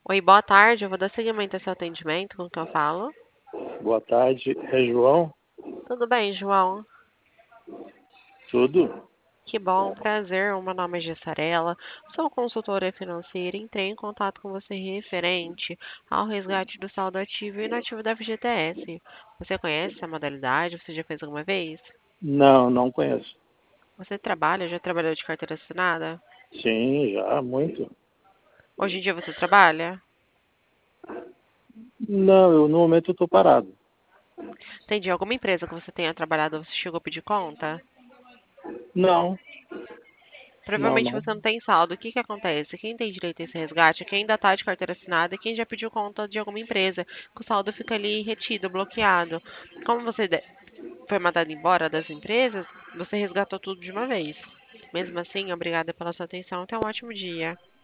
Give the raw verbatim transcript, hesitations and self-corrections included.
Oi, boa tarde. Eu vou dar seguimento ao seu atendimento, com quem eu falo. Boa tarde, é João? Tudo bem, João? Tudo? Que bom, prazer. O meu nome é Gessarela. Sou consultora financeira. Entrei em contato com você referente ao resgate do saldo ativo e inativo da F G T S. Você conhece essa modalidade? Você já fez alguma vez? Não, não conheço. Você trabalha? Já trabalhou de carteira assinada? Sim, já, muito. Hoje em dia você trabalha? Não, eu no momento estou parado. Entendi. Alguma empresa que você tenha trabalhado, você chegou a pedir conta? Não, não, Provavelmente não. você não tem saldo. O que que acontece? Quem tem direito a esse resgate é quem ainda está de carteira assinada e quem já pediu conta de alguma empresa, que o saldo fica ali retido, bloqueado. Como você de- foi mandado embora das empresas, você resgatou tudo de uma vez. Mesmo assim, obrigada pela sua atenção. Tenha um ótimo dia.